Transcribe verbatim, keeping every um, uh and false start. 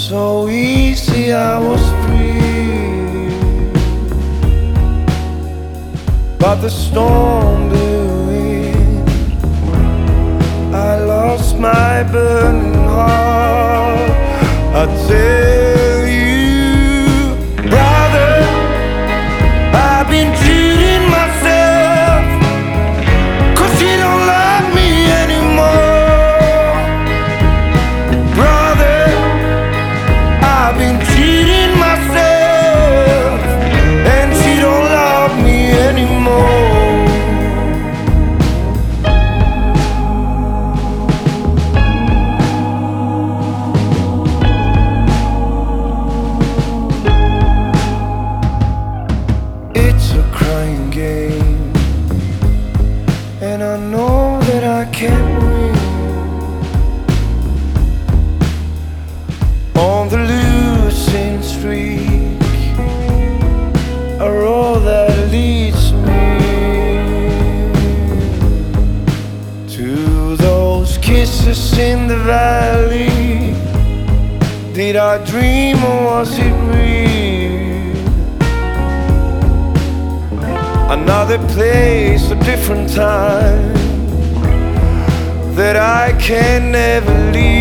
so easy, I was free, but the storm blew in. I lost my burning heart. I tell you, brother, I've been cheating myself, 'cause you don't love me anymore. Brother, I've been cheating myself, and she don't love me anymore. It's a crying game, and I know that I can't win. On the losing streak, a road that leads me to those kisses in the valley. Did I dream, or was it real? Another place, a different time that I can never leave.